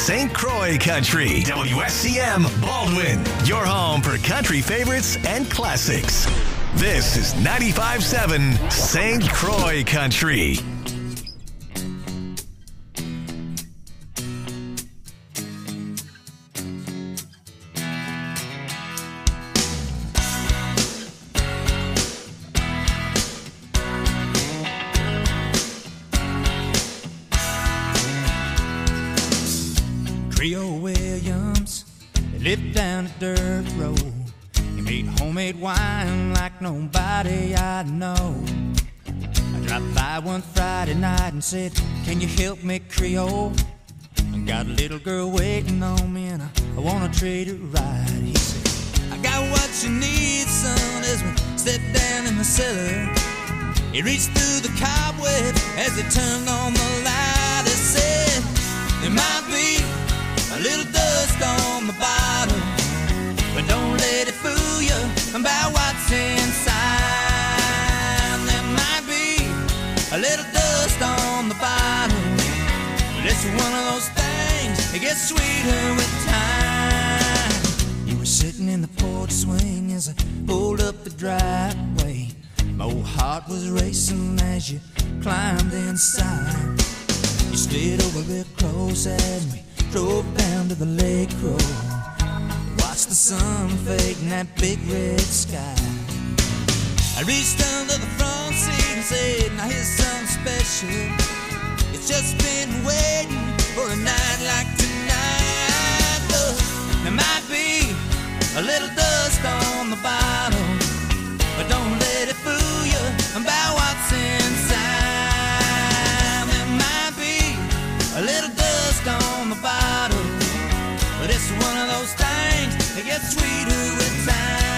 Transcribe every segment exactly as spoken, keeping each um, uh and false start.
Saint Croix Country. W S C M Baldwin, your home for country favorites and classics. This is ninety-five point seven Saint Croix Country. Creole Williams, they lived down a dirt road. He made homemade wine like nobody I know. I dropped by one Friday night and said, can you help me, Creole? I got a little girl waiting on me and I, I wanna treat her right. He said, I got what you need, son, as we stepped down in the cellar. He reached through the cobweb as he turned on the light. He said, there might be a little dust on the bottom, but don't let it fool you about what's inside. There might be a little dust on the bottom, but it's one of those things that gets sweeter with time. You were sitting in the porch swing as I pulled up the driveway. My old heart was racing as you climbed inside. You slid over real close as we drove down to the lake road. Watched the sun fade in that big red sky. I reached under the front seat and said, now here's something special. It's just been waiting for a night like tonight. Look, there might be a little dust on the bottom, but don't let it fool you about what's inside. There might be a little dust on the bottom, but it's one of those things that gets sweeter with time.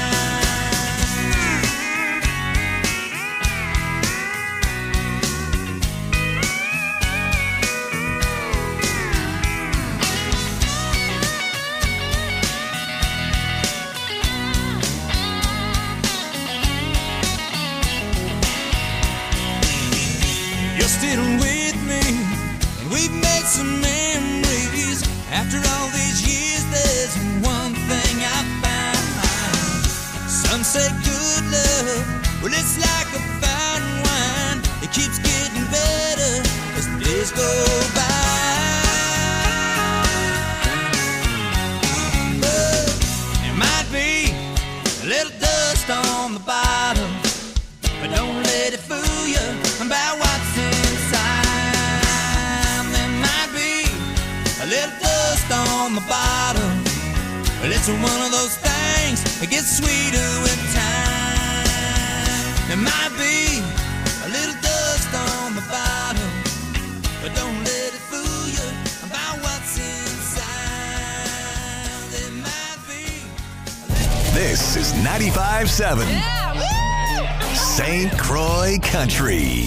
You're still with me, and we've made some memories. After all these years, there's one thing I found. Some say good love, well, it's like a fine wine. It keeps getting better as the days go by. But there might be a little dust on the bottom, but don't let it fool you about what's inside. There might be a little dust on the bottom, but it's one of those things that gets sweeter with time. There might be a little dust on the bottom, but don't let it fool you about what's inside. There might be a little... This is ninety-five point seven Yeah, Saint Croix Country.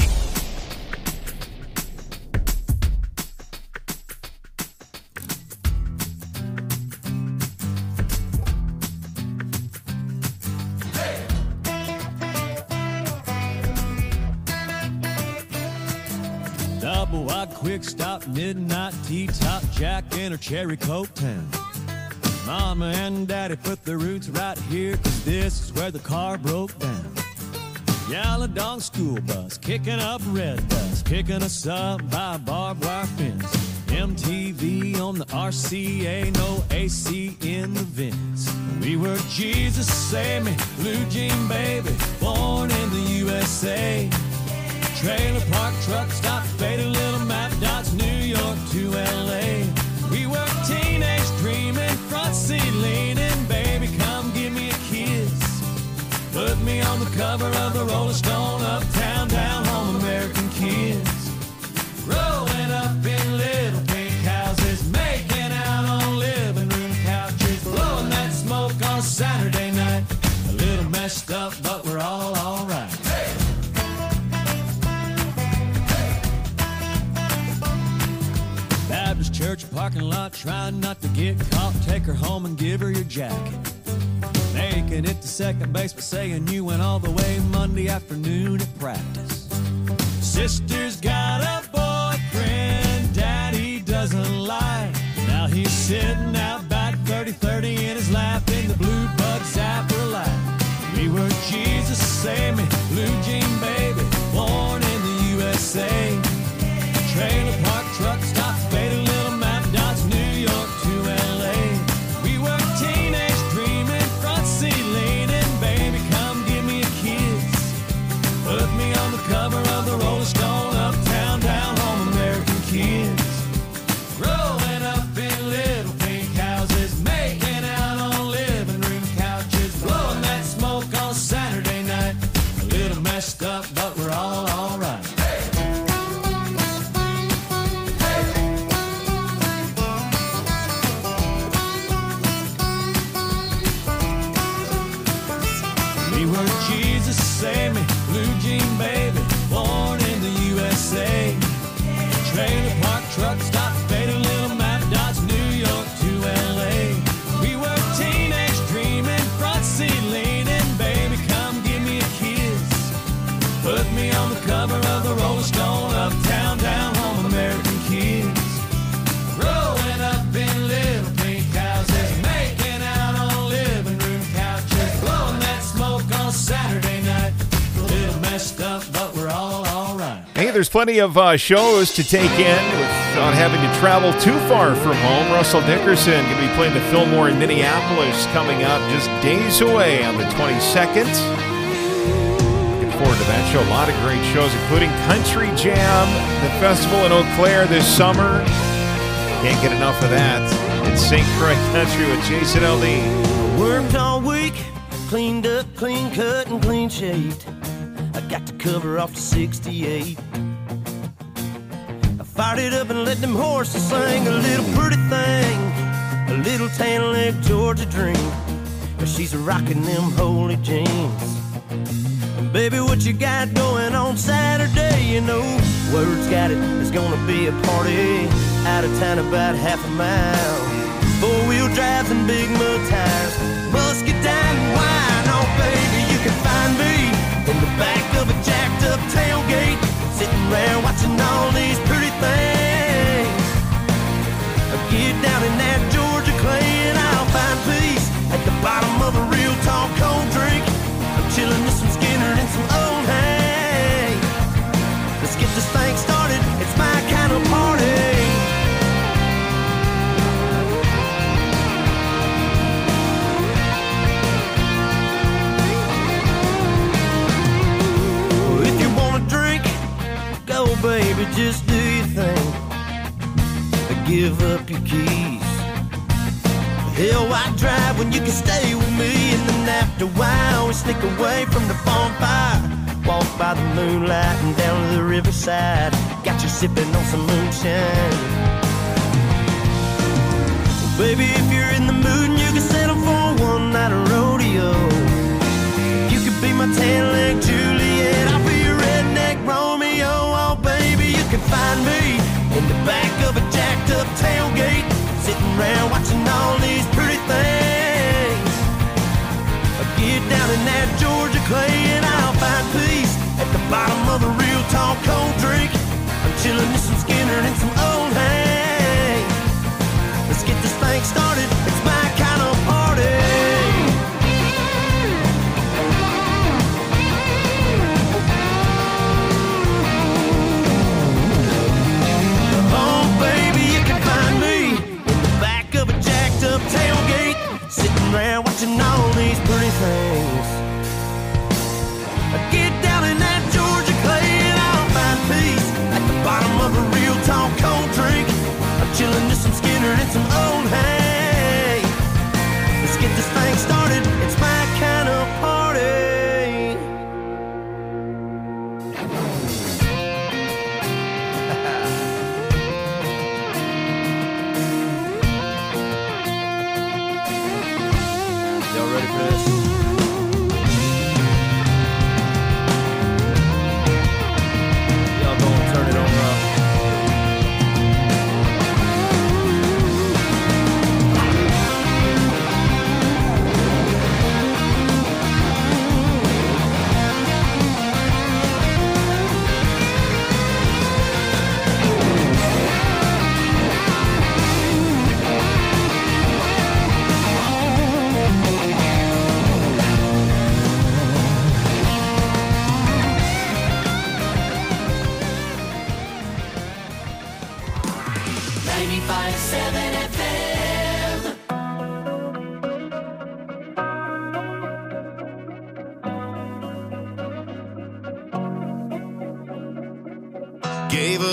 Double wide quick stop, midnight T-top, Jack in her cherry coke town. Mama and Daddy put their roots right here, 'cause this is where the car broke down. Yellow dog school bus, kicking up red dust, picking us up by a barbed wire fence. M T V on the R C A, no A C in the vents. We were Jesus Save Me, blue jean baby, born in the U S A. Trailer park, truck stop, faded little map dots, New York to L A. We were teenage dreaming, front seat leaning, baby, come give me a kiss. Put me on the cover of the Rolling Stone, uptown, down home, American kids. Growing up in little pink houses, making out on living room couches, blowing that smoke on Saturday night. A little messed up, but we're all alright. Baptist church parking lot, trying not to get caught. Take her home and give her your jacket. Making it to second base, but saying you went all the way Monday afternoon at practice. Sister's got a boyfriend Daddy doesn't like. Now he's sitting out back, thirty thirty in his lap, in the blue bug zapper light. We were Jesus, save me, blue jean baby, born in the U S A. Trailer park truck stops, faded little map dots, New York to L A. We were teenage dreaming, front seat leaning, baby, come give me a kiss. Put me on the cover of the Rolling Stone, uptown, down home, American kids. Growing up in little pink houses, making out on living room couches, blowing that smoke on Saturday night. A little messed up, but we're all alright. We were Jesus, save me, blue jean baby, born in the U S A. Trailer park truck stop, faded little map dots, New York to L A. We were teenage dreaming, front seat leaning, baby, come give me a kiss. Put me on the cover of the Rolling Stone, uptown, down home, American kids. Growing up in little pink houses, making out on living room couches, blowing that smoke on Saturday night. A little messed up, but we're all alright. Hey, there's plenty of uh, shows to take in without having to travel too far from home. Russell Dickerson going to be playing the Fillmore in Minneapolis coming up just days away on the twenty-second. Looking forward to that show. A lot of great shows, including Country Jam, the festival in Eau Claire this summer. Can't get enough of that. It's Saint Croix Country with Jason Aldean. Worked all week, cleaned up, clean cut, and clean shaved. I got the cover off the sixty-eight. I fired it up and let them horses sing a little pretty thing, a little tan leg Georgia dream. But she's rocking them holy jeans. And baby, what you got going on Saturday? You know, word's got it, there's gonna be a party out of town about half a mile. Four-wheel drives and big mud tires, muscadine and wine. Oh baby, you can find me in the back of a jacked up tailgate, sitting around watching all these pretty things. I get down in that Georgia clay and I'll find peace at the bottom of a real tall cold drink. I'm chilling with some Skinner and some old hay. Let's get this thing started, it's my kind of party. Baby, just do your thing, give up your keys. Hell, why drive when you can stay with me? And then after a while, we sneak away from the bonfire, walk by the moonlight and down to the riverside. Got you sipping on some moonshine. Well, baby, if you're in the mood and you can settle for one night of rodeo, you could be my tan-leg Juliet, I'll be your redneck Romeo. Oh, baby, you can find me in the back of a jacked up tailgate, sitting around watching all these pretty things. I get down in that Georgia clay and I'll find peace at the bottom of a real tall cold drink. I'm chilling with some Skinner and some old hay. Let's get this thing started, it's my kind of party. Tailgate, sitting around watching all these pretty things. I get down in that Georgia clay and I'll find peace at the bottom of a real tall cold drink. I'm chilling with some Skinner and some old hay. Let's get this thing started, it's my kind of party. Y'all ready for this?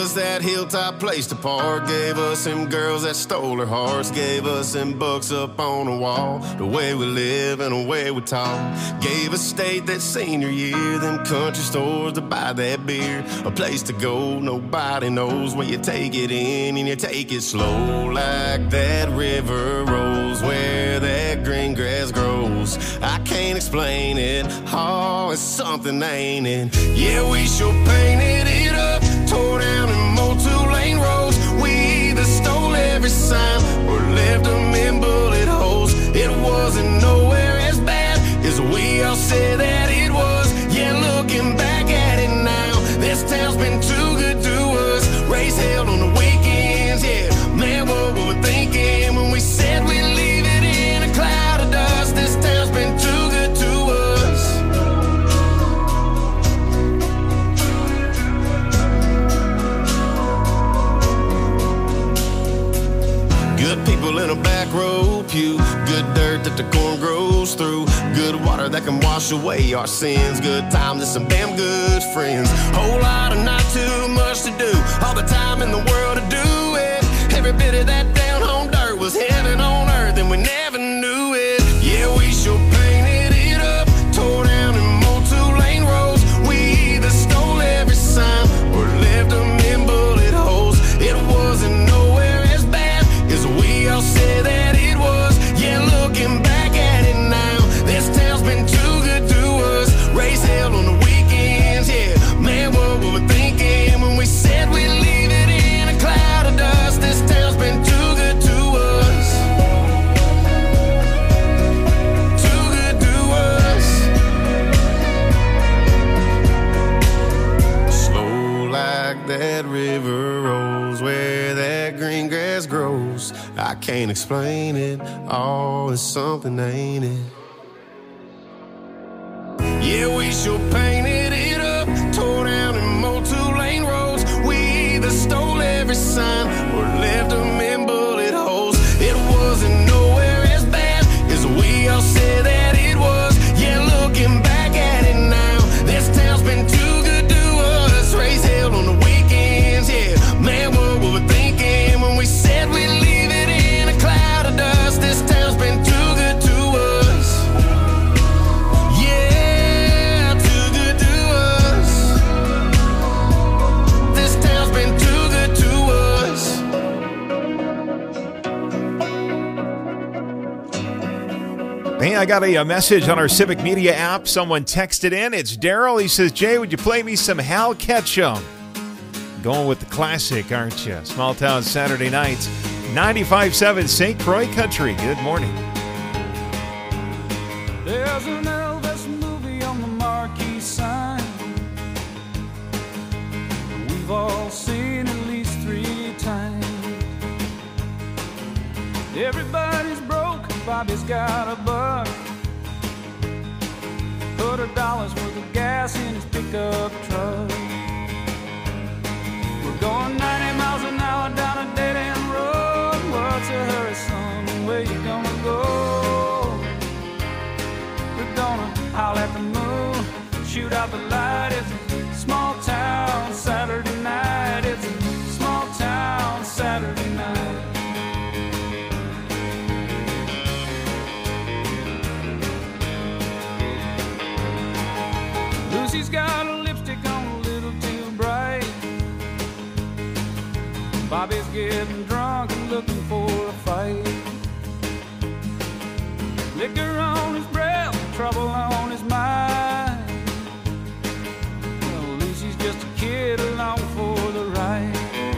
us that hilltop place to park, gave us them girls that stole our hearts, gave us them books up on the wall, the way we live and the way we talk, gave us state that senior year, them country stores to buy that beer, a place to go nobody knows, when you take it in and you take it slow, like that river rolls where that green grass grows. I can't explain it, oh, it's something, ain't it? Yeah, we sure painted it up, tore down and mowed two-lane roads. We either stole every sign or left them in bullet holes. It wasn't nowhere as bad as we all said that it was. Yeah, looking back at it now, this town's been too good to us. Race held on the weekends, yeah. Man, what were we thinking when we said we'd leave it in a cloud of dust? This town's been too good to us. Good people in a back row pew, good dirt that the corn grows through, good water that can wash away our sins, good times and some damn good friends, whole lot of not too much to do, all the time in the world to do it, every bit of that down home dirt was heaven on earth and we never knew it. Yeah, we sure painted it up, tore down and mowed two-lane roads. We either stole every sign or left them in bullet holes. It wasn't nowhere as bad as we all said that it was. Yeah, looking back at it now, this town's been too good to us. Race held on the weekends, yeah. Man, what were we thinking when we said we'd leave it in a cloud of dust? This town's been too good to us. Too good to us. Slow like that river rolls where that green grass grows. I can't explain it, oh, it's something, ain't it? Yeah, we sure painted it up, tore down and mowed two-lane roads. We either stole every sign or left them in bullet holes. It wasn't nowhere as bad as we all said that it was. Yeah, looking back at it now, this town's been too good to us. Race held on the weekends, yeah. Man, what were we thinking when we said we'd leave it in a cloud of dust? This town's been too good to us. Yeah, too good to us. This town's been too good to us. Hey, I got a, a message on our Civic Media app. Someone texted in. It's Daryl. He says, Jay, would you play me some Hal Ketchum? Going with the classic, aren't you? Small Town Saturday Nights. ninety-five point seven Saint Croix Country. Good morning. There's an Elvis movie on the marquee sign. We've all seen at least three times. Everybody's broke, Bobby's got a buck. Put a dollar's worth of gas in his pickup truck. We're going ninety miles an hour down a dead-end road. What's a hurry, son? Where you gonna go? We're gonna howl at the moon, shoot out the light. It's a small town Saturday night. It's a small town Saturday night. Lucy's got a lipstick on a little too bright. Bobby's getting drunk and looking for a fight. Liquor on his breath, trouble on his mind. Well, Lucy's just a kid along for the ride.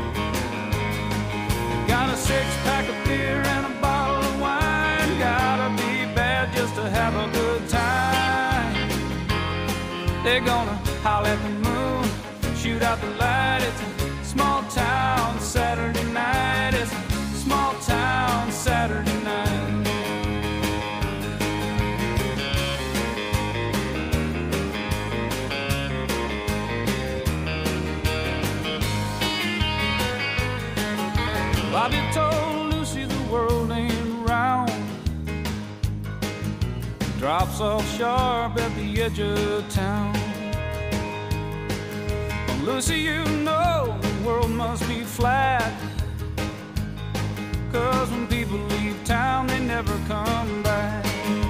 Got a six-pack of beer and a bottle of wine. Gotta be bad just to have a good time. They're gonna howl at the moon, shoot out the light. It's a small town Saturday night. It's a small town Saturday night. Bobby told Lucy the world ain't round. Drops off sharp at the edge of town. Lucy, you know the world must be flat. Cause when people leave town, they never come back.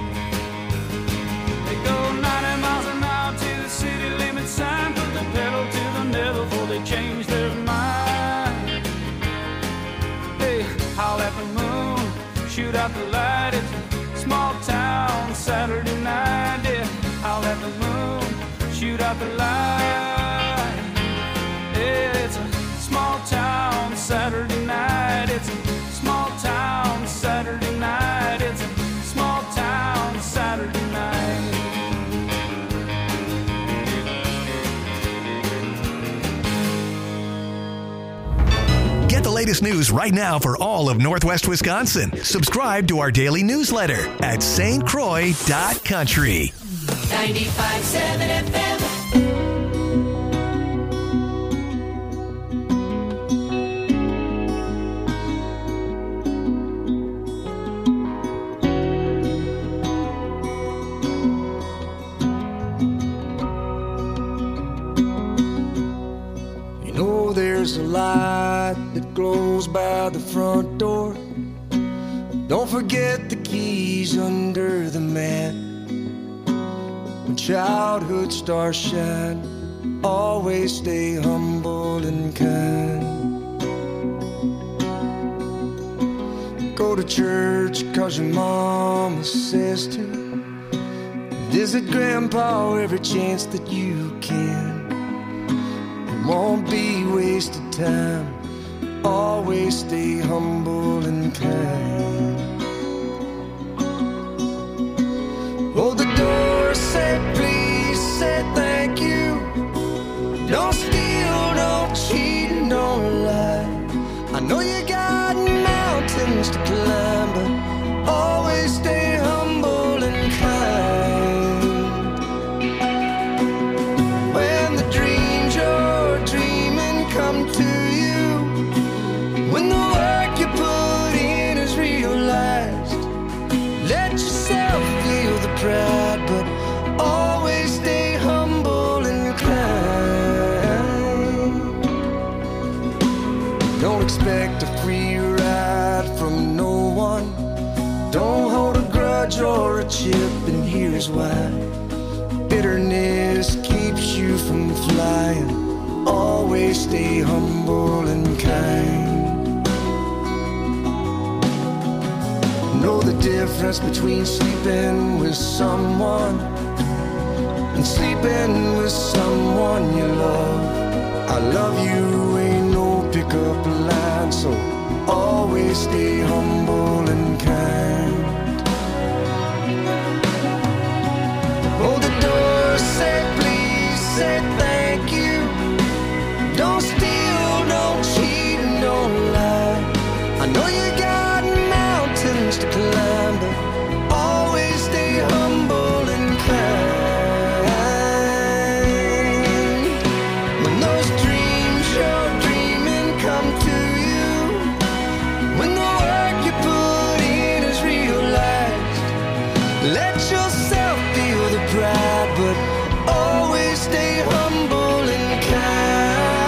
They go ninety miles an hour to the city limit sign, put the pedal to the metal before they change their mind. They howl at the moon, shoot out the light. It's a small town Saturday night. Yeah, howl at the moon, shoot out the light. Yeah, it's a small town Saturday night. It's a small town Saturday night. It's a small town Saturday night. Get the latest news right now for all of Northwest Wisconsin. Subscribe to our daily newsletter at S T Croix dot country. ninety-five point seven F M. There's a light that glows by the front door. Don't forget the keys under the mat. When childhood stars shine, always stay humble and kind. Go to church cause your mama says to. Visit grandpa every chance that you can. Won't be wasted time. Always stay humble and kind. Hold the door, say please, say thank you. Don't steal, don't cheat, and don't lie. I know you got mountains to climb, but always stay humble and kind. When the dreams you're dreaming come to you, when the work you put in is realized, let yourself feel the pride, but always stay humble and kind. Don't expect a free ride from no one. Don't hold a grudge or a chip, and here's why. Bitterness keeps you from flying. Always stay humble and kind. Know the difference between sleeping with someone and sleeping with someone you love. I love you ain't no pickup line, so always stay humble and kind. Hold the door, say please, say thank you. Don't steal, don't cheat, and don't lie. I know you got mountains to climb, but always stay humble and kind. When those dreams you're dreaming come to you, when the work you put in is realized, let yourself feel the pride, but always stay humble and kind.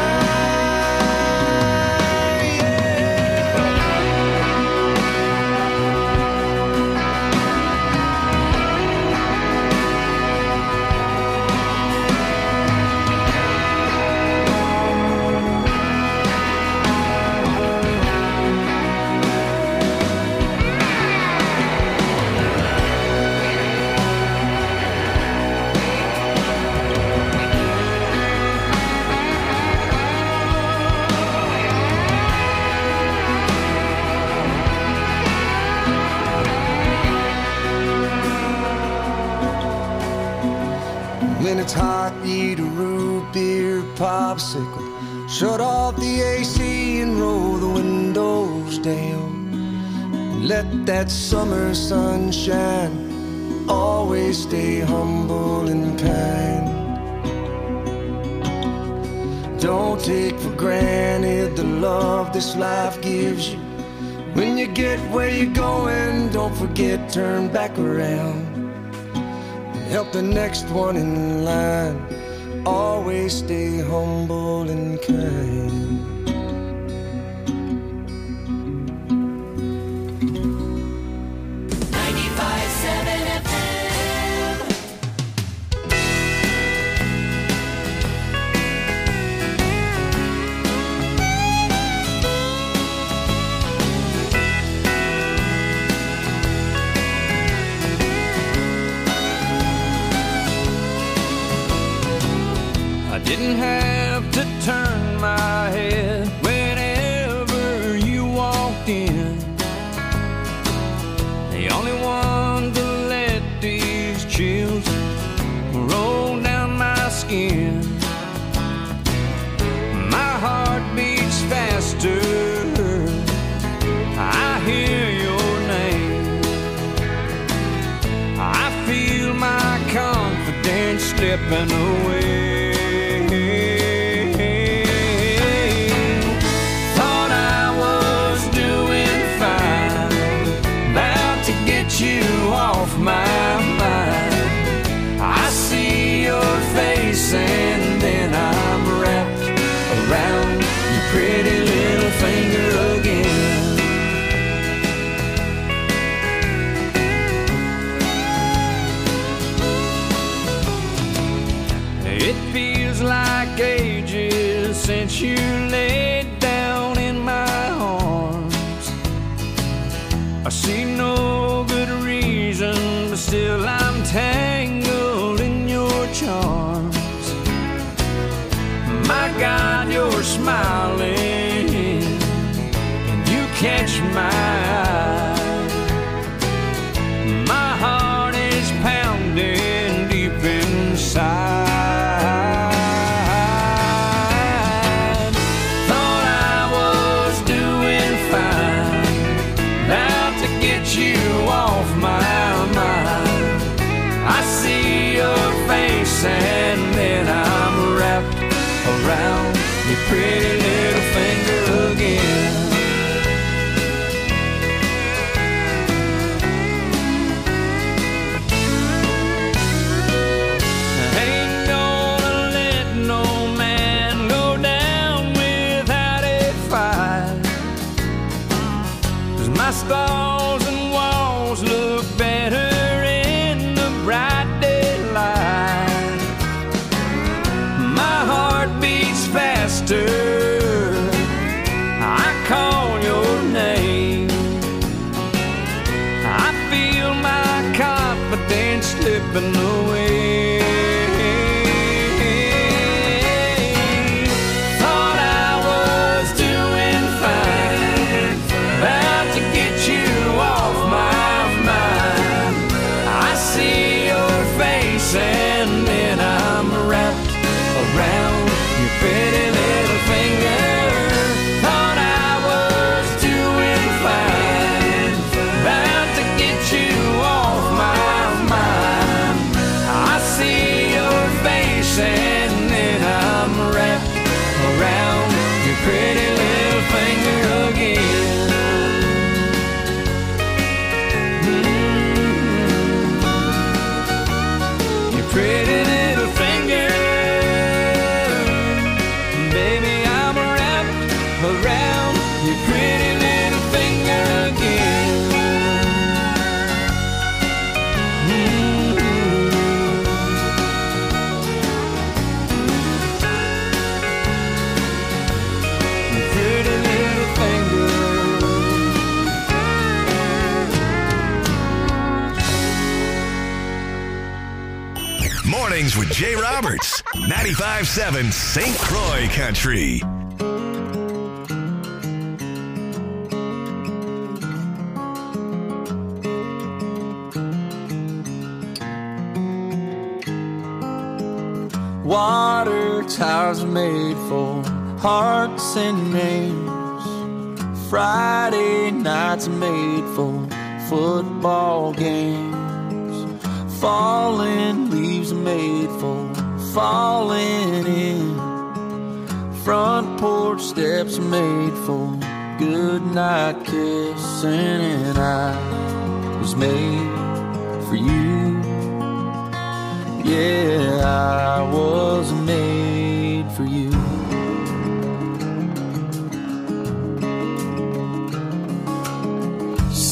When it's hot, eat a root beer popsicle. Shut off the A C and roll the windows down. And let that summer sun shine. Always stay humble and kind. Don't take for granted the love this life gives you. When you get where you're going, don't forget, turn back around. Help the next one in line. Always stay humble and kind. ninety-five seven F M. I didn't have to turn my head whenever you walked in. The only one to let these chills roll down my skin. My heart beats faster, I hear your name. I feel my confidence slipping away. Off my mind, I see your face and then I'm wrapped around your pretty little finger again. It feels like ages since you laid down in my arms. I see no good reason, but still I'm tangled in your charms. My God, you're smiling, and you catch my eye. My heart is pounding deep inside. Thought I was doing fine, about to get you off my mind. I see your face and then I'm wrapped around your pretty little finger again. I ain't gonna let no man go down without a fight, 'cause my stalls and walls look better in the bright daylight. My heart beats faster, I call your name. I feel my confidence slipping away. Thought I was doing fine, about to get you off my mind. I see your face and then I'm wrapped around your pretty little finger. Thought I was doing fine, about to get you off my mind. I see your face and then I'm wrapped around your pretty little finger again. Pretty little finger, baby, I'm wrapped around your pretty little finger again. Mm-hmm. Your pretty little finger. Mornings with Jay Roberts, ninety-five seven Saint Croix Country. Water towers are made for hearts and names. Friday nights are made for football games. Falling leaves are made for falling in. Front porch steps are made for good night kissing. And I was made for you. Yeah, I was made for you.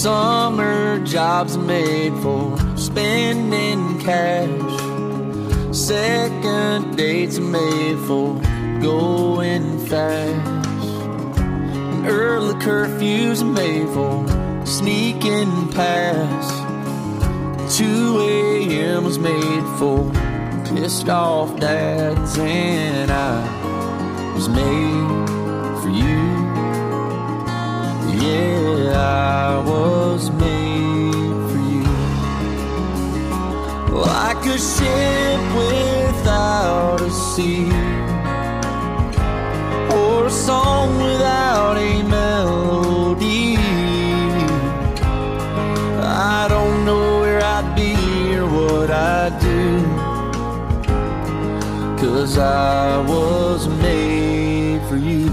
Summer jobs made for spending cash. Second dates made for going fast. And early curfews made for sneaking past. two a.m. was made for pissed off dads. And I was made for you. Yeah, I was made for you. Like a ship without a sea, or a song without a melody. I don't know where I'd be or what I'd do, 'cause I was made for you.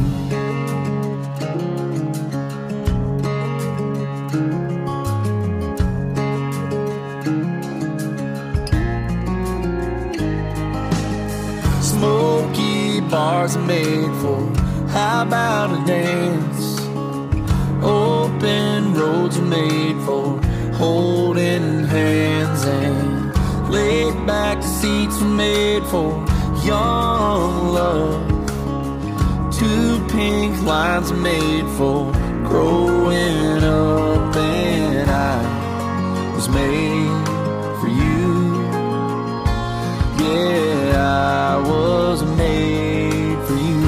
Smoky bars are made for how about a dance? Open roads are made for holding hands, and laid back seats are made for young love. Two pink lines are made for growing up, and I was made for you. Yeah, I was made for you.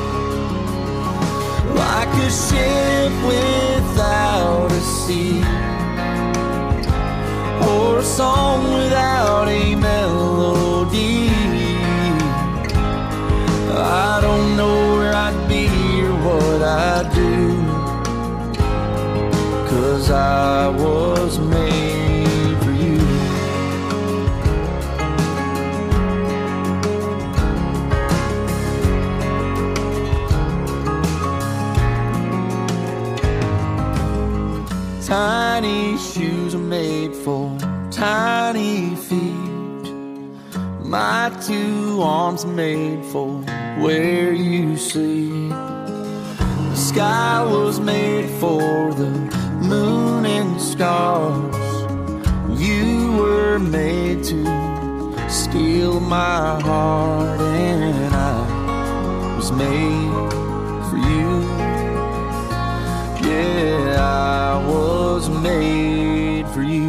Like a ship without a sea, or a song without a melody. I don't know where I'd be or what I'd do, 'cause I was made for you. Tiny shoes are made for tiny feet. My two arms made for where you sleep. The sky was made for the moon and stars. You were made to steal my heart, and I was made for you. Yeah, I was made for you.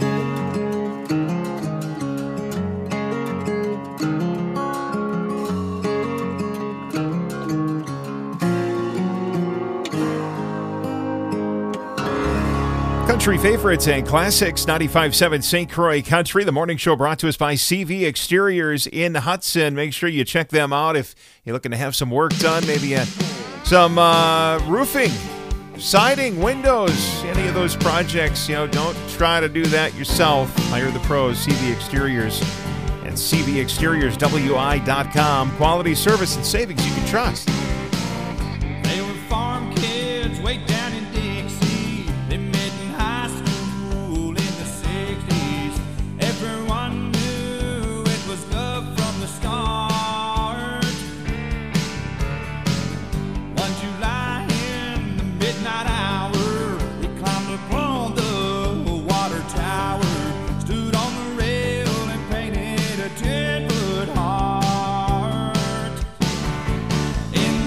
Country favorites and classics, ninety-five point seven Saint Croix Country. The morning show brought to us by C V Exteriors in Hudson. Make sure you check them out if you're looking to have some work done, maybe uh, some uh, roofing, siding, windows, any of those projects. You know, don't try to do that yourself. Hire the pros, C V Exteriors and C V Exteriors W I dot com. Quality service and savings you can trust. They were farm kids way down in Dixie. They met in high school in the sixties. Everyone knew it was love from the start. One July in the midnight hour, he climbed upon the water tower, stood on the rail and painted a ten-foot heart. In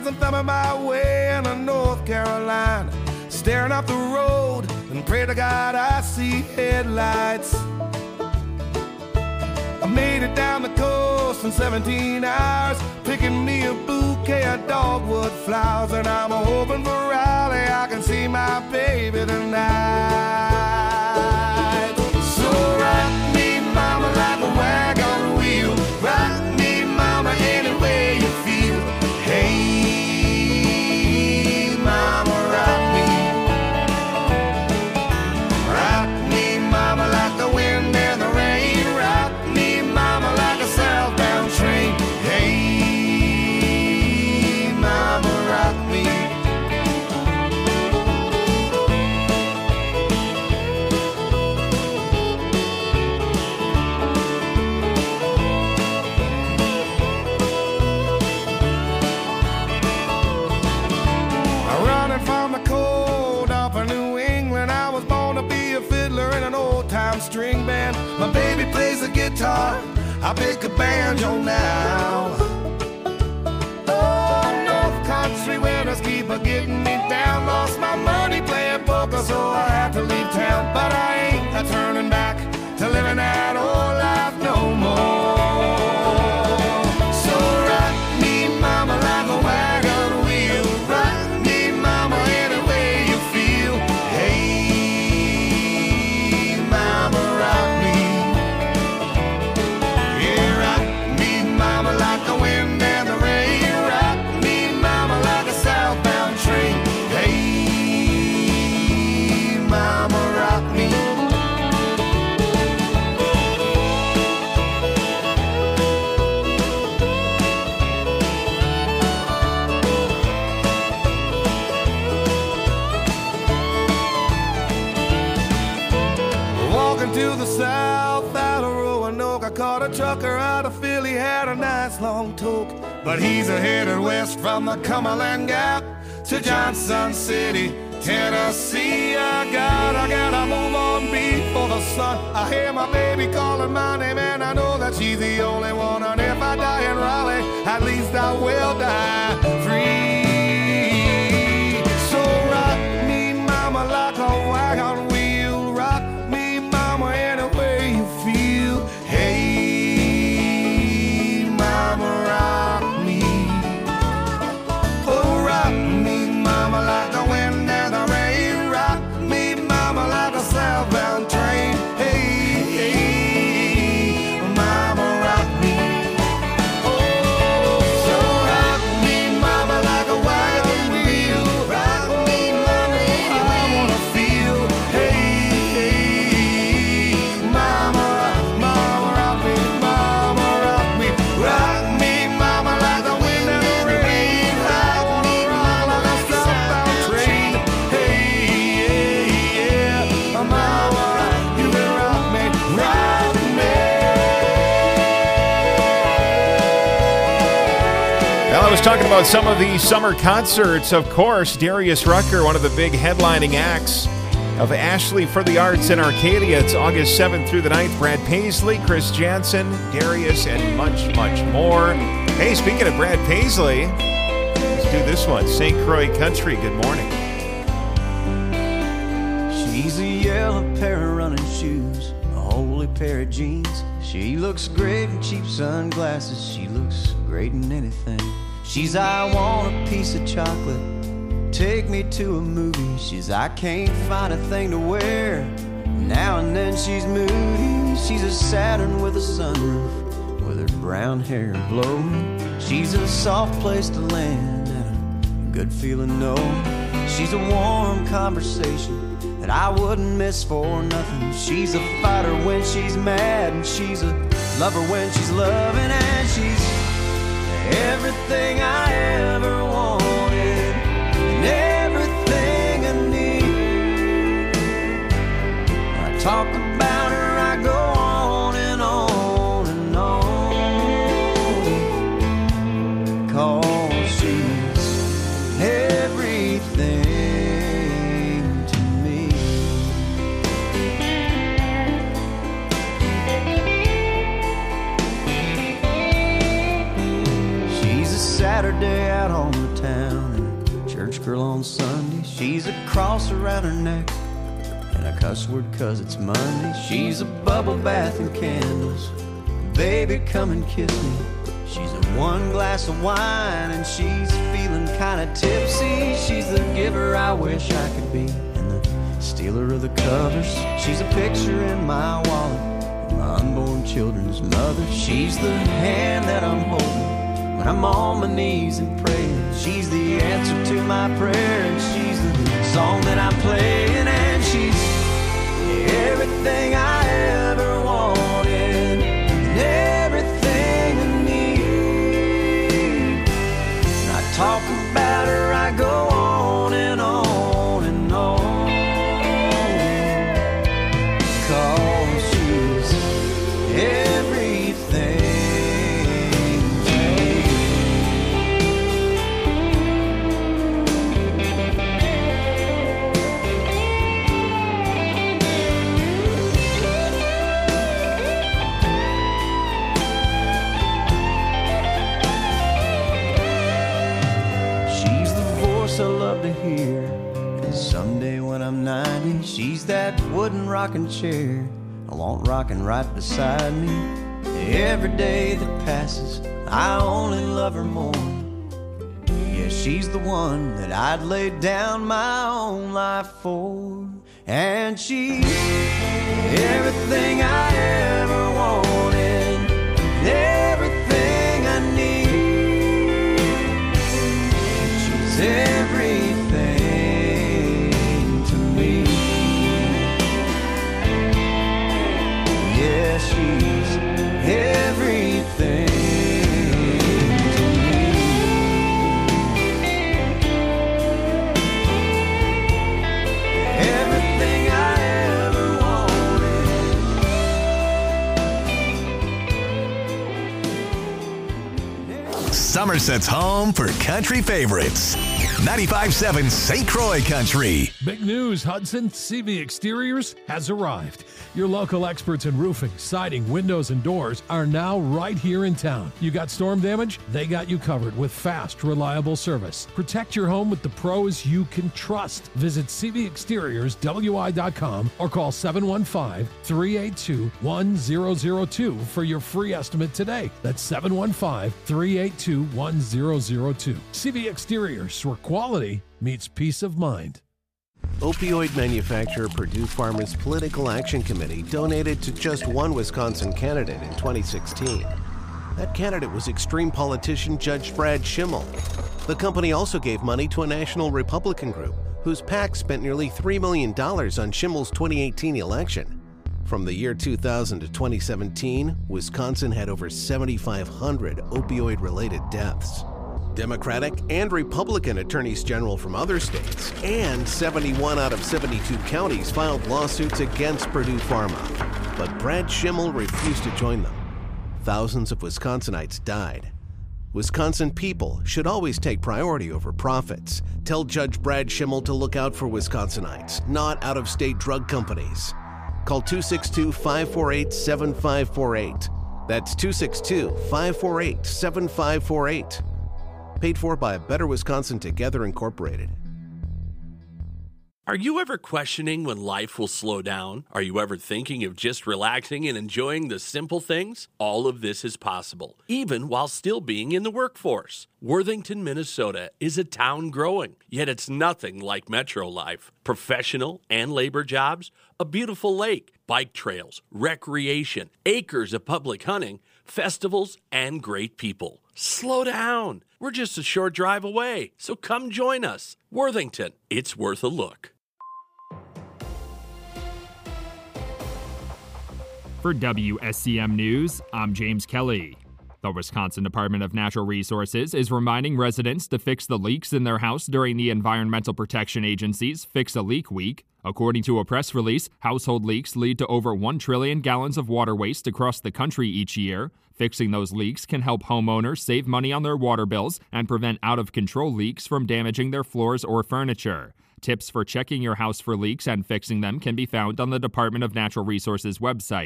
I'm thumbing my way into North Carolina, staring up the road and pray to God I see headlights. I made it down the coast in seventeen hours, picking me a bouquet of dogwood flowers, and I'm hoping for Raleigh I can see my baby tonight. So rock me, mama, like a wagon wheel. Rock me, mama, any way you feel. Hey, mama, rock me. Rock me, mama, like the wind and the rain. Rock me, mama, like a southbound train. Hey, mama, rock me. Running from the cold off of New England, I was born to be a fiddler in an old-time string band. My baby plays the guitar, I pick a banjo now. Oh, North Country winters keep a getting me down. Lost my money playing poker, so I had to leave town. But I ain't a turning back to living that old life no more. So rock me, mama, like a wagon wheel. Rock me, mama, any way you feel. Hey, mama, rock me. Yeah, rock me, mama, like the wind and the rain. Rock me, mama, like a southbound train. Hey, mama, rock me. Walking to the south out of Roanoke, I caught a trucker out of Philly, had a nice long toke. But he's a headed west from the Cumberland Gap to Johnson City, Tennessee. I got, I gotta move on before the sun. I hear my baby calling my name, and I know that she's the only one. And if I die in Raleigh, at least I will die free. So rock me, mama, like a wagon wheel. Rock me, mama, any way you feel. Hey, mama, rock me. Oh, rock me, mama, like the wind and the rain. Rock me, mama, like a southbound train. Hey, hey, mama, rock me. Oh, so rock me, mama, like a wagon wheel. Rock me, mama, I wanna feel. Hey, hey, mama, mama, rock me, mama, rock me. Rock me, mama, like the wind and the rain. I wanna rock like a southbound train. Hey, yeah, yeah, mama, you can rock me, rock me. Well, I was talking about some of the summer concerts. Of course, Darius Rucker, one of the big headlining acts of Ashley for the Arts in Arcadia. It's August seventh through the ninth. Brad Paisley, Chris Jansen, Darius, and much, much more. Hey, speaking of Brad Paisley, let's do this one. Saint Croix Country, good morning. She's a yellow pair of running shoes, a holy pair of jeans. She looks great in cheap sunglasses. She looks great in anything. She's, I want a piece of chocolate, take me to a movie. She's, I can't find a thing to wear. Now and then she's moody. She's a Saturn with a sunroof, with her brown hair blowing. She's a soft place to land and a good feeling no. She's a warm conversation that I wouldn't miss for nothing. She's a fighter when she's mad, and she's a lover when she's loving, and she's everything I ever wanted and everything I need. I talk about her, I go on and on and on, 'cause she's everything to me. She's a Saturday Saturday out on the town, and a church girl on Sunday. She's a cross around her neck and a cuss word 'cause it's Monday. She's a bubble bath and candles. Baby, come and kiss me. She's a one glass of wine and she's feeling kinda tipsy. She's the giver I wish I could be and the stealer of the covers. She's a picture in my wallet, my unborn children's mother. She's the hand that I'm holding when I'm on my knees and praying. She's the answer to my prayer, and she's the song that I'm playing, and she's everything I ever wanted and everything I need. When I talk about her, I go on and on and on, 'cause she's everything to me. She's the voice I love to hear, and someday when I'm ninety, she's that wooden rocking chair I want rocking right beside me. Every day that passes, I only love her more. Yeah, she's the one that I'd lay down my own life for. And she's everything I ever wanted, everything I need. She's everything to me. Yeah, she's everything to me. Everything I ever wanted. Somerset's home for country favorites. ninety-five point seven Saint Croix Country. Big news, Hudson. C V Exteriors has arrived. Your local experts in roofing, siding, windows, and doors are now right here in town. You got storm damage? They got you covered with fast, reliable service. Protect your home with the pros you can trust. Visit C V Exteriors W I dot com or call seven one five, three eight two, one zero zero two for your free estimate today. That's seven one five, three eight two, one zero zero two. C V Exteriors, where quality meets peace of mind. Opioid manufacturer Purdue Pharma's Political Action Committee donated to just one Wisconsin candidate in twenty sixteen. That candidate was extreme politician Judge Brad Schimmel. The company also gave money to a national Republican group whose PAC spent nearly three million dollars on Schimmel's twenty eighteen election. From the year two thousand to twenty seventeen, Wisconsin had over seventy-five hundred opioid-related deaths. Democratic and Republican attorneys general from other states and seventy-one out of seventy-two counties filed lawsuits against Purdue Pharma. But Brad Schimmel refused to join them. Thousands of Wisconsinites died. Wisconsin people should always take priority over profits. Tell Judge Brad Schimmel to look out for Wisconsinites, not out-of-state drug companies. Call two six two, five four eight, seven five four eight. That's two six two, five four eight, seven five four eight. Paid for by Better Wisconsin Together Incorporated. Are you ever questioning when life will slow down? Are you ever thinking of just relaxing and enjoying the simple things? All of this is possible, even while still being in the workforce. Worthington, Minnesota is a town growing, yet it's nothing like metro life. Professional and labor jobs, a beautiful lake, bike trails, recreation, acres of public hunting, festivals, and great people. Slow down. We're just a short drive away, so come join us. Worthington, it's worth a look. For W S C M News, I'm James Kelly. The Wisconsin Department of Natural Resources is reminding residents to fix the leaks in their house during the Environmental Protection Agency's Fix a Leak Week. According to a press release, household leaks lead to over one trillion gallons of water waste across the country each year. Fixing those leaks can help homeowners save money on their water bills and prevent out-of-control leaks from damaging their floors or furniture. Tips for checking your house for leaks and fixing them can be found on the Department of Natural Resources website.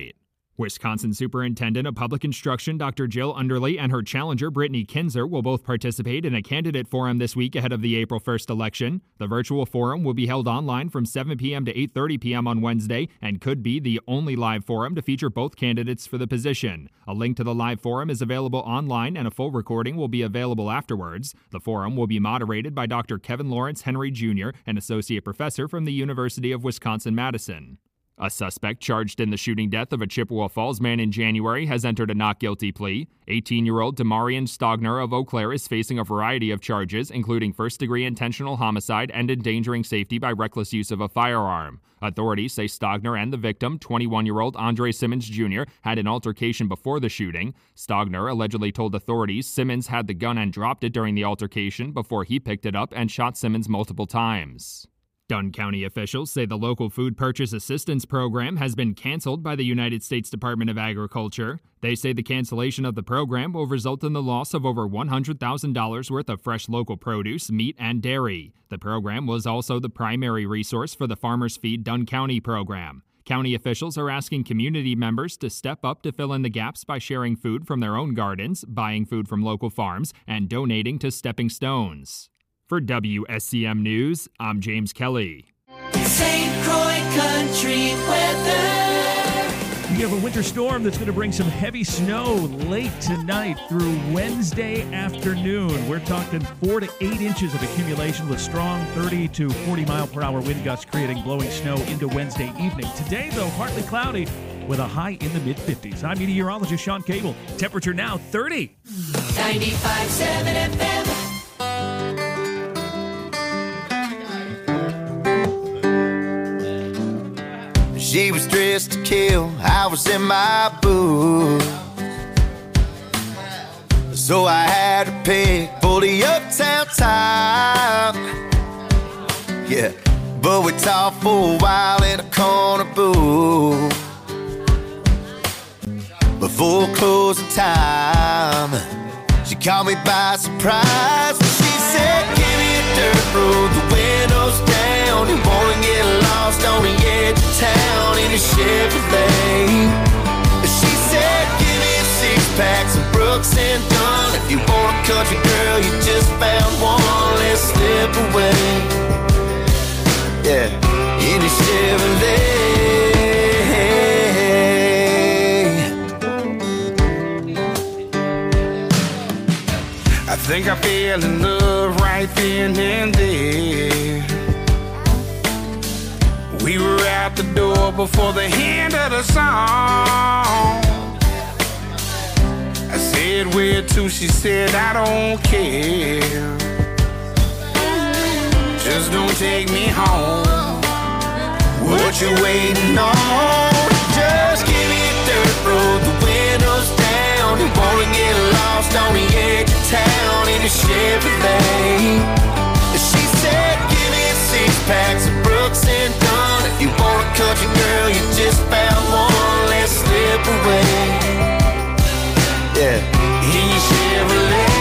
Wisconsin Superintendent of Public Instruction Doctor Jill Underly and her challenger Brittany Kinzer will both participate in a candidate forum this week ahead of the April first election. The virtual forum will be held online from seven p.m. to eight thirty p.m. on Wednesday and could be the only live forum to feature both candidates for the position. A link to the live forum is available online and a full recording will be available afterwards. The forum will be moderated by Doctor Kevin Lawrence Henry Junior, an associate professor from the University of Wisconsin-Madison. A suspect charged in the shooting death of a Chippewa Falls man in January has entered a not guilty plea. eighteen-year-old Demarion Stogner of Eau Claire is facing a variety of charges, including first-degree intentional homicide and endangering safety by reckless use of a firearm. Authorities say Stogner and the victim, twenty-one-year-old Andre Simmons Junior, had an altercation before the shooting. Stogner allegedly told authorities Simmons had the gun and dropped it during the altercation before he picked it up and shot Simmons multiple times. Dunn County officials say the local food purchase assistance program has been canceled by the United States Department of Agriculture. They say the cancellation of the program will result in the loss of over one hundred thousand dollars worth of fresh local produce, meat, and dairy. The program was also the primary resource for the Farmers Feed Dunn County program. County officials are asking community members to step up to fill in the gaps by sharing food from their own gardens, buying food from local farms, and donating to Stepping Stones. For W S C M News, I'm James Kelly. Saint Croix Country weather. You have a winter storm that's going to bring some heavy snow late tonight through Wednesday afternoon. We're talking four to eight inches of accumulation with strong thirty to forty mile per hour wind gusts creating blowing snow into Wednesday evening. Today, though, partly cloudy with a high in the mid fifties. I'm meteorologist Sean Cable. Temperature now thirty. ninety-five point seven F M. She was dressed to kill, I was in my booth. So I had to pick for the uptown time. Yeah, but we talked for a while in a corner booth. Before closing time, she caught me by surprise. She said, give me a dirt road, the windows down. You wanna get lost on the edge of town in a Chevrolet. She said, give me a six-pack, some Brooks and Dunn. If you want a country girl, you just found one. Let's slip away. Yeah, in a Chevrolet. I think I fell in love right then and there. We were out the door before the end of the song. I said, where to? She said, I don't care. Just don't take me home. What you waiting on? Just give me a dirt road, the windows down. You wanna get lost on the edge of town in a Chevrolet. She said, give me a six-pack, some Brooks and Dunn. If you want a country girl, you just found one. Let's slip away. Yeah, in your Chevrolet.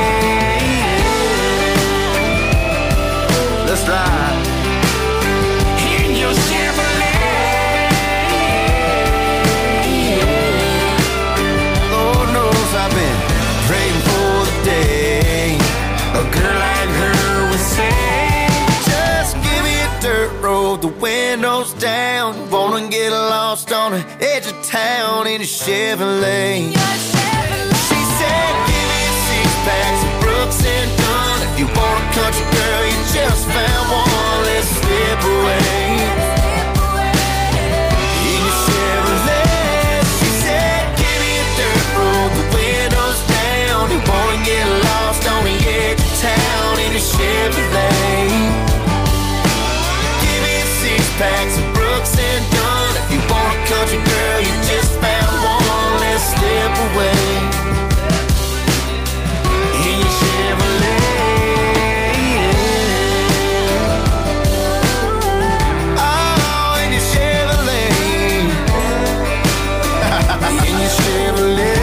Let's ride. In your Chevrolet. Lord knows I've been praying for the day a girl like her would say, just give me a dirt road, the windows down. Wanna get lost on the edge of town in a Chevrolet. She said, give me a six-pack, some Brooks and Dunn. If you want a country girl, you just found one. Let's slip away. In a Chevrolet. She said, give me a dirt road, the windows down. You wanna get lost on the edge of town in a Chevrolet. Give me a six-pack, some Brooks and Dunn. If you want a country girl, you just found one. Let's slip away. In your Chevrolet. Oh, in your Chevrolet. In your Chevrolet.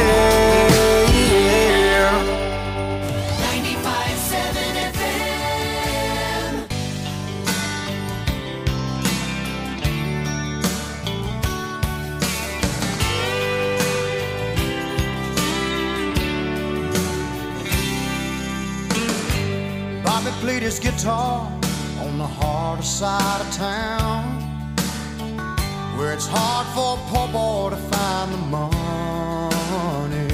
ninety-five point seven F M. his guitar on the harder side of town, where it's hard for a poor boy to find the money.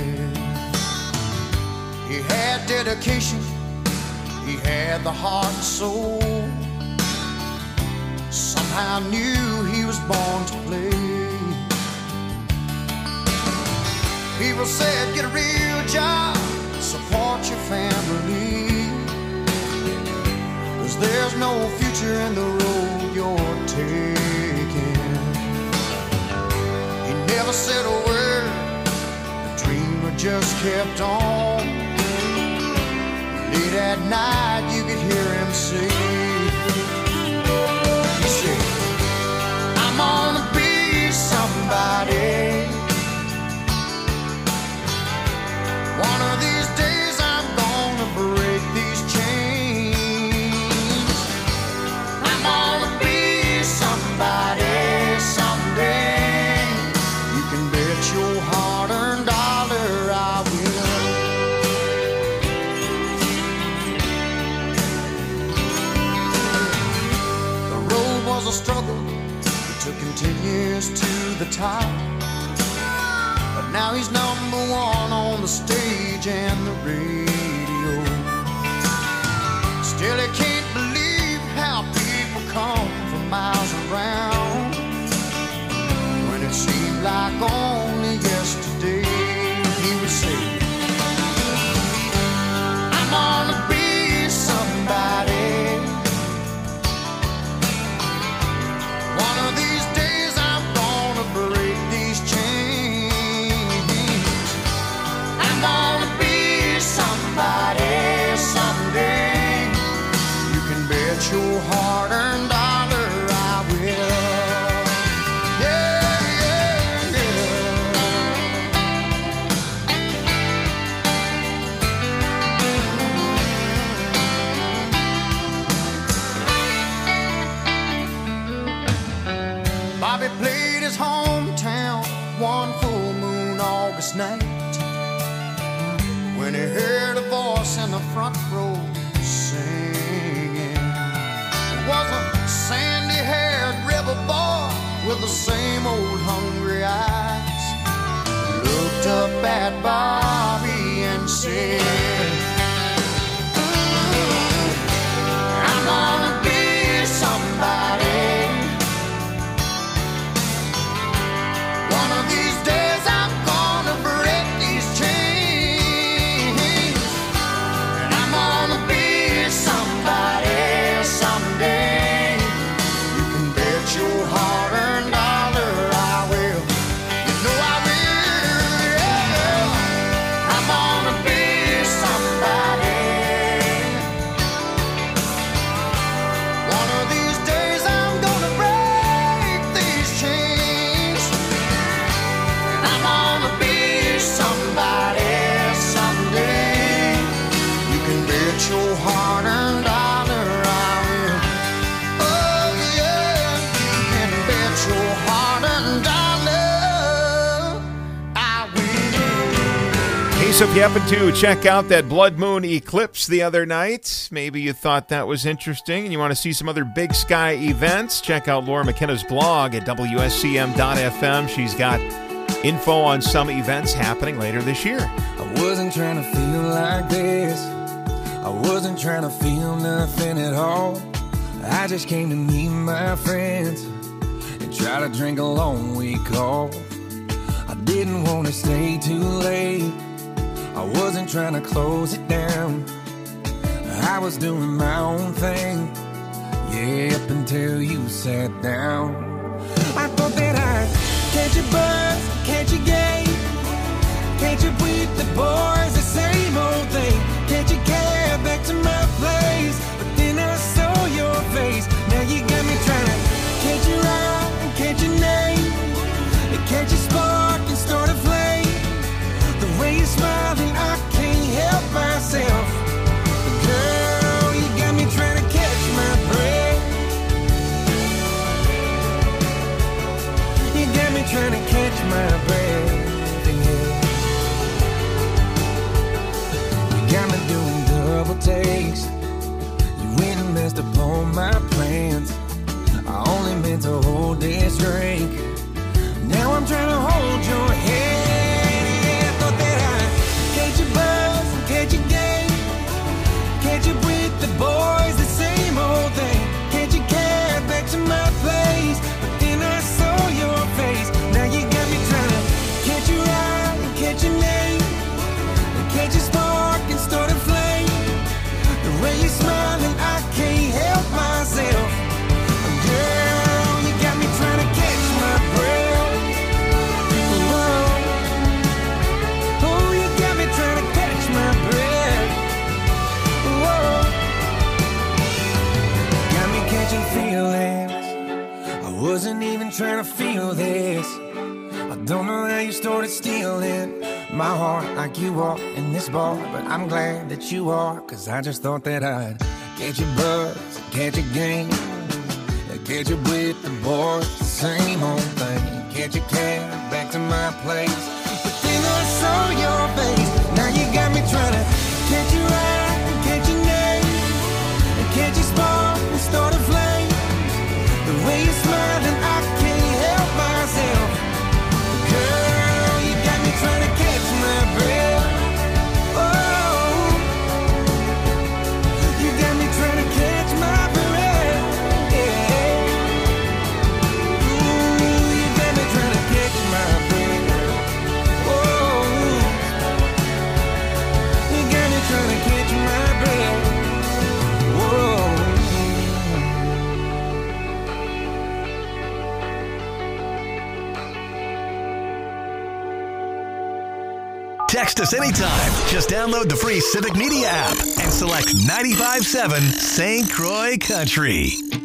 He had dedication, he had the heart and soul. Somehow knew he was born to play. People said, get a real job, support your family, 'cause there's no future in the road you're taking. He never said a word, the dreamer just kept on. Late at night you could hear him say, he said, I'm gonna be somebody. One of these days I'm gonna break these chains. I'm gonna be somebody someday. You can bet your hard-earned dollar I will. The road was a struggle, it took him ten years to the top. But now he's number one on the stage and the radio. Still he can't believe how people come from miles around, when it seemed like only yesterday he would say, I'm gonna be somebody. One of these days I'm gonna break these chains. I'm gonna be somebody someday. You can bet your hard-earned dollar I will. Yeah, yeah, yeah. Bobby played his hometown one full moon August night, when he heard a voice in the front row singing. It was a sandy-haired rebel boy with the same old hungry eyes. He looked up at Bobby and said, I'm gonna be somebody. One of these days I'm gonna break these chains. And I'm gonna be somebody someday. You can bet your hard-earned dollar I will. You know I will, yeah. I'm gonna be somebody. One of these days I'm gonna break these chains. And I'm gonna be somebody someday. You can bet your hard-earned dollar I will. Oh yeah, you can bet your hard-earned dollar I will. Hey, so if you happen to check out that blood moon eclipse the other night, maybe you thought that was interesting and you want to see some other big sky events, check out Laura McKenna's blog at W S C M dot F M. She's got info on some events happening later this year. I wasn't trying to feel like this. I wasn't trying to feel nothing at all. I just came to meet my friends and try to drink a long week off. I didn't want to stay too late. I wasn't trying to close it down. I was doing my own thing, yeah, up until you sat down. I thought that I'd catch a buzz, catch a game, catch up with the boys, the same old thing. Catch a cab back to my place, but then I saw your face. Now you got me trying to catch your eye and catch your name, and catch a spark and start a flame. The way you're smiling, I can't help myself. Girl, you got me trying to catch my breath. You got me trying to catch my breath. trying to feel this. I don't know how you started stealing my heart like you are in this bar, but I'm glad that you are, cause I just thought that I'd catch your buzz, catch your game, catch you with the boys, same old thing, catch your cab back to my place. But then I saw your face, now you got me trying to catch your eye and catch your name, and catch your spark and start a flame. The way you're smiling, I can't help myself. Girl, you got me trying to catch my breath. Oh, you got me trying to catch my breath. Yeah. Ooh, you got me trying to catch my breath. Oh, you got me trying to catch my breath. Whoa. Text us anytime. Just download the free Civic Media app and select ninety-five point seven Saint Croix Country.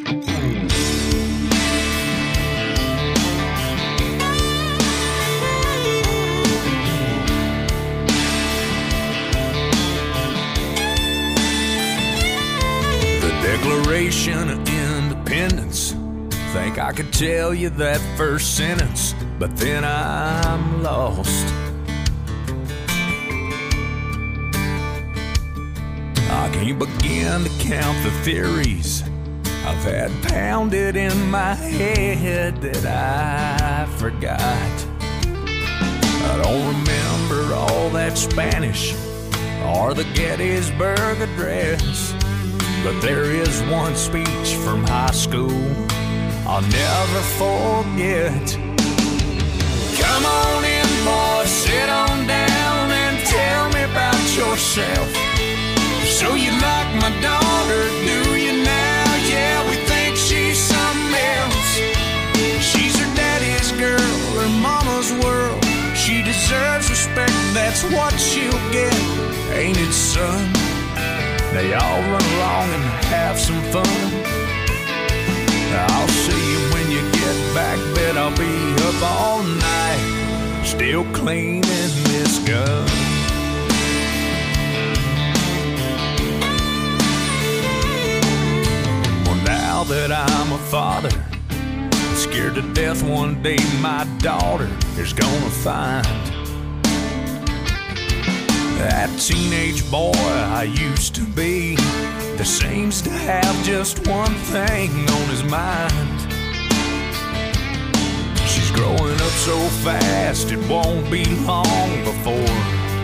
The Declaration of Independence. Think I could tell you that first sentence, but then I'm lost. I can't begin to count the theories I've had pounded in my head that I forgot. I don't remember all that Spanish or the Gettysburg Address, but there is one speech from high school I'll never forget. Come on in, boy, sit on down and tell me about yourself. So you like my daughter, do you now? Yeah, we think she's something else. She's her daddy's girl, her mama's world. She deserves respect, that's what she'll get. Ain't it, son? They all run along and have some fun. I'll see you when you get back, bet I'll be up all night, still cleaning this gun. Now that I'm a father, I'm scared to death one day my daughter is gonna find that teenage boy I used to be that seems to have just one thing on his mind. She's growing up so fast it won't be long before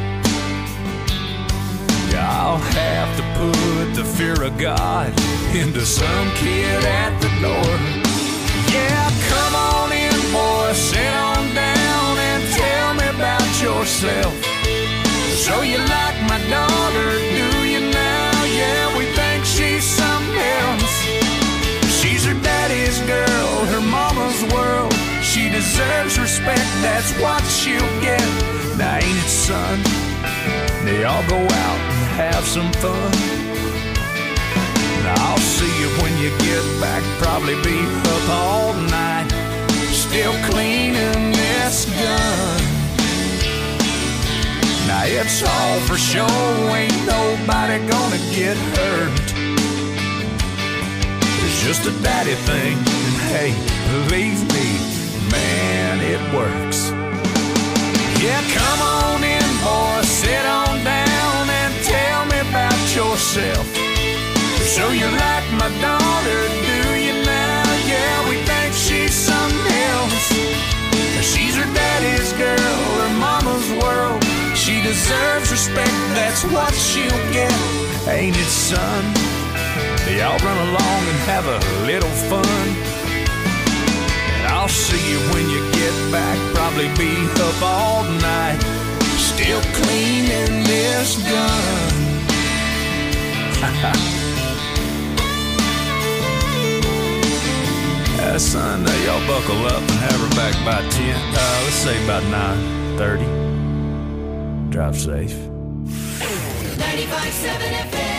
I'll have to put the fear of God into some kid at the door. Yeah, come on in, boy, sit on down and tell me about yourself. So you like my daughter, do you now? Yeah, we think she's something else. She's her daddy's girl, her mama's world. She deserves respect, that's what she'll get. Now ain't it, son? They all go out and have some fun. And I'll see you when you get back, probably be up all night, still cleaning this gun. Now it's all for show, ain't nobody gonna get hurt. It's just a daddy thing, and hey, believe me, man, it works. Yeah, come on in, boy, sit on down and tell me about yourself. So you like my daughter, do you now? Yeah, we think she's something else. She's her daddy's girl, her mama's world. She deserves respect, that's what she'll get. Ain't it, son? They all run along and have a little fun. I'll see you when you get back, probably be up all night, still cleaning this gun. uh, son, uh, y'all buckle up and have her back by ten. Uh, let's say about nine thirty. Drive safe. ninety-five point seven F M.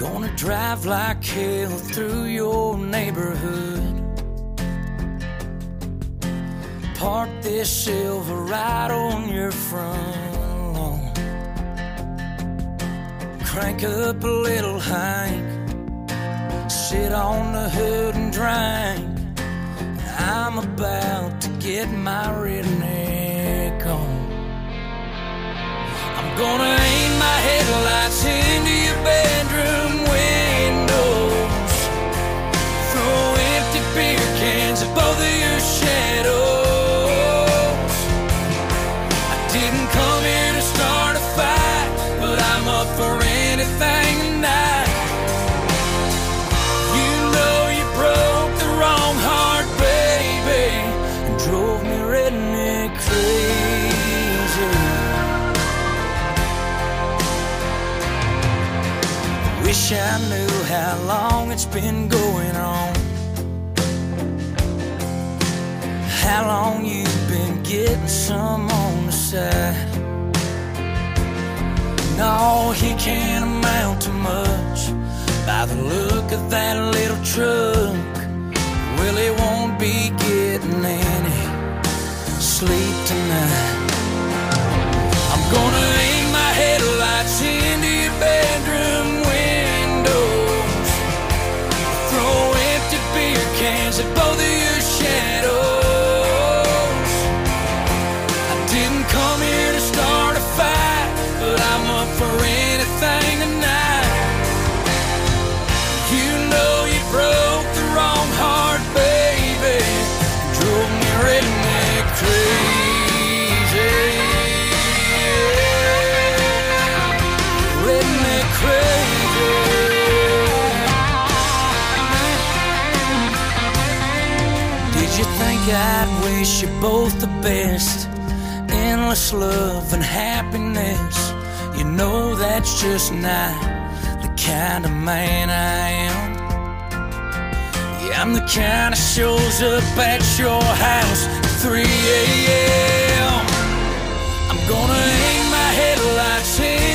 Gonna drive like hell through your neighborhood. Park this Silverado on your front lawn. Crank up a little Hank, sit on the hood and drink. I'm about to get my redneck on. I'm gonna aim my headlights into your bedroom windows. Throw empty beer cans at both of your shadows. I didn't come here to start a fight, but I'm up for anything tonight. You know you broke the wrong heart, baby, and drove me redneck crazy. Wish I knew how long it's been going on, how long you've been getting some on the side. No, he can't amount to much by the look of that little truck. Well, he won't be getting any sleep tonight. I'm gonna aim my headlights into your bedroom windows. Throw empty beer cans at both of your shadows. I didn't come here to start a fight, but I'm up for anything tonight. You know you broke the wrong heart, baby, drove me redneck crazy. Redneck crazy. Did you think I'd wish you both the best? Endless love and happiness. You know that's just not the kind of man I am. Yeah, I'm the kind that shows up at your house at three a.m. I'm gonna aim my headlights in